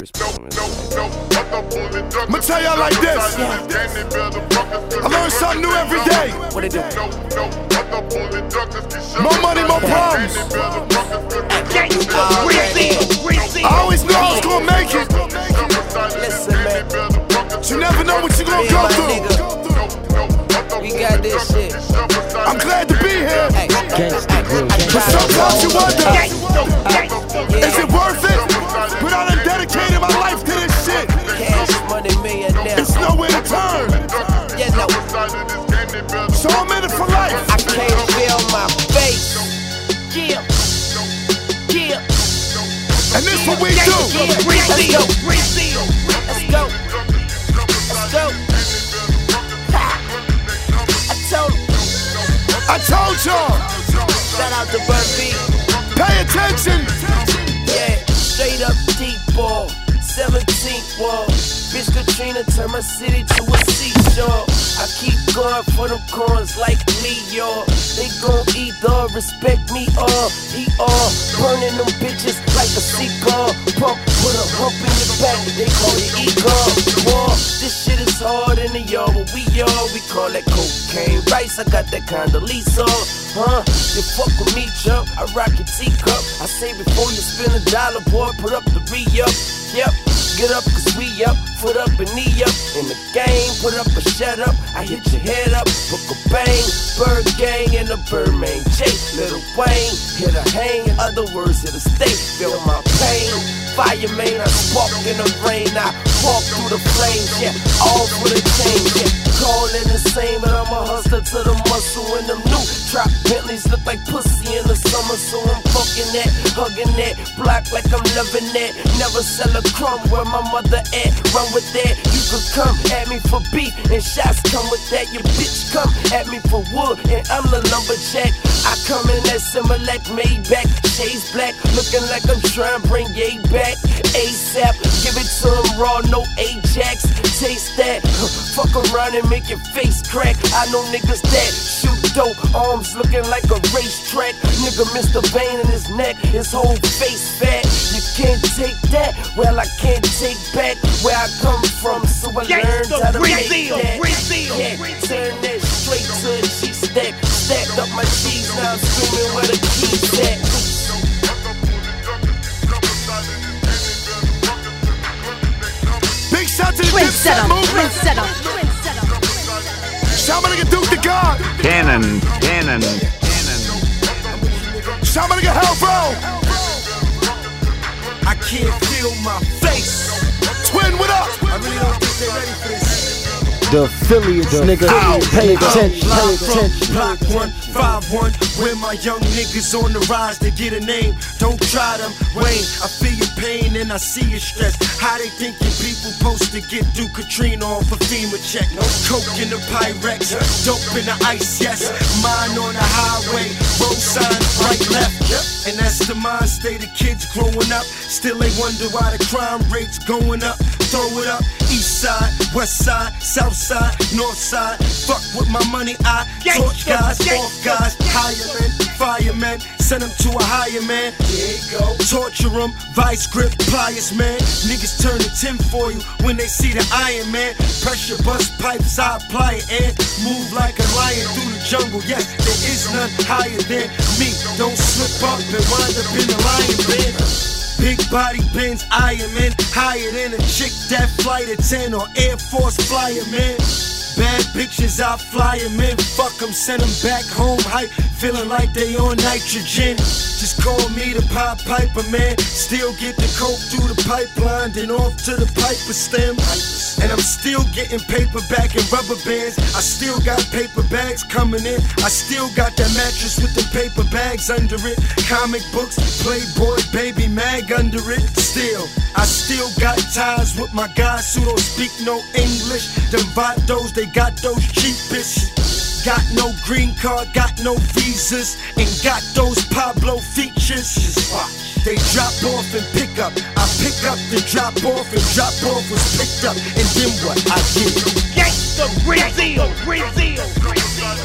respect him. I'ma tell y'all like this. I learn something new every day. What they do? More money, more problems. I always knew I was gonna make it. Listen, man. But you never know what you gonna go through. We got this shit. I'm glad to be here. Hey, But sometimes you wonder, is it worth it? But I done dedicated my life to this shit. Cash money millionaire. It's nowhere to turn. Yeah, no. So I'm in it for life. I can't feel my face. Yeah. Yeah. And this what we do. Let's go. Let's go. Let's go. I told y'all. Shout out to Bird B. Pay attention. Yeah, straight up deep ball. 17th wall. Bitch Katrina turned my city to a seashore. I keep going for them coins like Leo. They gon' either respect me or he all. Burning them bitches like a cigar. Pump, put a hump in your back. They call it ego. War, this shit is hard in the yard. What we call that cocaine rice. I got that kind of lease on. Huh? You fuck with me, chump. I rock your teacup. I say before you spend $1, boy, put up the re-up. Yep, get up, cause we up. Foot up and knee up. In the game, put up or shut up. I hit your head up. Book a bang. Bird gang and the Birdman. Jake, Lil Wayne. Hit a hang. In other words, hit a stay. Feel my pain. Fireman, I spark in the rain. I walk through the flames. Yeah, all for the change. Yeah, calling the same, but I'm a hustler to the muscle. And them new trap Bentleys look like pussy in the summer. So I'm fucking that, hugging that block like I'm loving that. Never sell a crumb where my mother at. Run with that, you could come at me for beef and shots come with that. Your bitch come at me for wood and I'm the lumberjack. I come in that Similac Maybach, shades black, looking like I'm trying to bring Ye back. ASAP, give it to him raw, no Ajax. Taste that, fuck around and make your face crack. I know niggas that shoot dope, arms looking like a racetrack. Nigga missed a vein in his neck, his whole face fat. You can't take that, well I can't take back where I come from, so I learned how to make that. Yeah, turn that straight to a cheese stack. Stacked up my cheese, now I'm screaming where the keys at. Big shout to the Dipset movement. Shout my nigga Duke the God. Cannon. Shout my nigga Hell Bro. I can't feel my face. Twin, what up? I really don't think they're ready for this. The affiliates, nigga, pay attention. Block 151, where my young niggas on the rise to get a name. Don't try them, Wayne. I feel your pain and I see your stress. How they think your people supposed to get through Katrina off a FEMA check? No coke in the Pyrex, dope in the ice, yes. Mine on the highway, road signs right, left. And that's the mind state of kids growing up. Still they wonder why the crime rate's going up. Throw it up, east side, west side, south side, north side. Fuck with my money, I torch guys, off guys, higher men, firemen. Send them to a higher man. There you go. Torture them, vice grip, pliers, man. Niggas turn to tin for you when they see the Iron Man. Pressure bust pipes, I apply it and move like a lion through the jungle. Yes, there is none higher than me. Don't slip up and wind up in the lion bin. Big body Benz, Iron Man, higher than a chick that flight at 10 or Air Force flyer, man. Bad bitches, I fly 'em in, fuck 'em, send 'em back home hype, feeling like they on nitrogen. Just call me the Pied Piper, man. Still get the coke through the pipeline, then off to the Piper stem. And I'm still getting paper back and rubber bands. I still got paper bags coming in. I still got that mattress with the paper bags under it. Comic books, Playboy, Baby Mag under it. Still, I still got ties with my guys who don't speak no English. Them vatos, they got those cheapest. Got no green card, got no visas, and got those Pablo features. Just watch. They drop off and pick up. I pick up, then drop off, and drop off was picked up. And then what I did? Gangsta Brazil, Brazil, Brazil.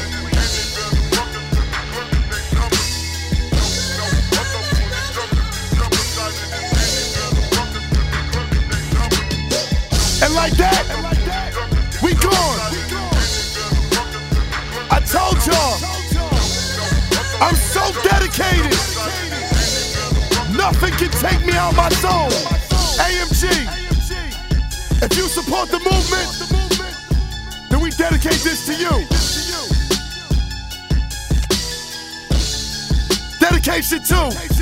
And like that, we gone. I told y'all, I'm so dedicated. Nothing can take me out my zone. AMG, if you support the movement, then we dedicate this to you. Dedication 2.